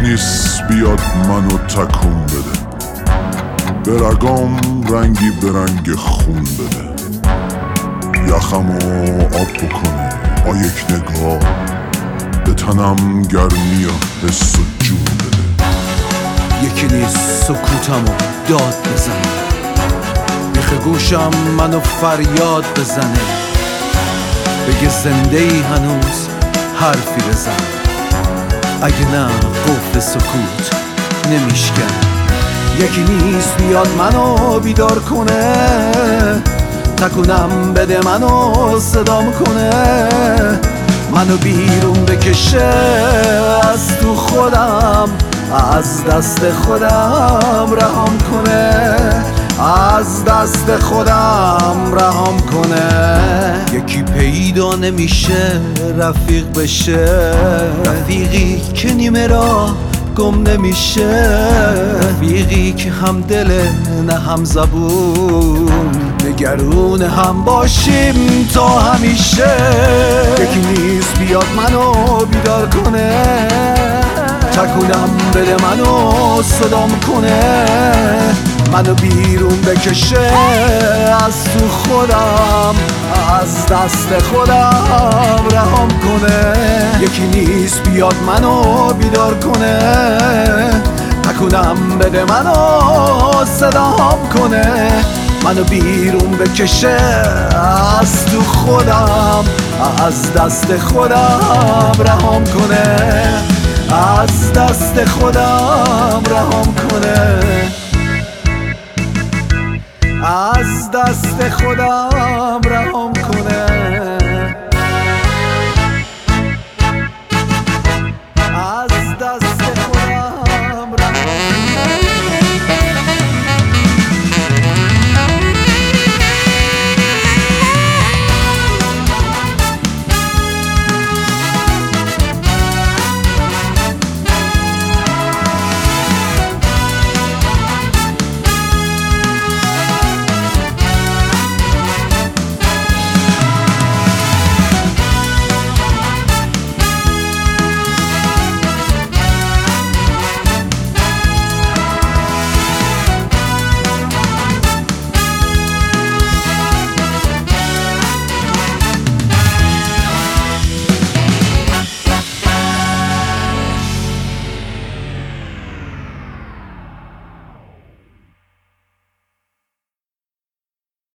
نیست بیاد منو تکون بده، به رگام رنگی به رنگ خون بده، یخمو آب بکنه با یک نگاه، به تنم گرمی و حس و جون بده. یکی نیست سکوتمو داد بزنه، بیخ گوشم منو فریاد بزنه، بگه زنده ای هنوز حرفی بزن، اگه نه قفل سکوت نمیشکن. یکی نیست بیاد منو بیدار کنه، تکونم بده منو صدام کنه، منو بیرون بکشه از تو خودم، از دست خودم رهام کنه، از دست خودم رهام کنه. یکی پیدا نمیشه رفیق بشه، رفیقی که نیمه راه گم نمیشه، رفیقی که هم دل نه هم زبون، نگرون هم باشیم تا همیشه. یکی نیست بیاد منو بیدار کنه، تکونم بده منو صدام کنه، منو بیرون بکشه از تو خودم، از دست خودم رهام کنه. یکی نیست بیاد منو بیدار کنه، تکونم بده منو صدام کنه، منو بیرون بکشه از تو خودم، از دست خودم رهام کنه، از دست خودم رهام کنه، از دست خودم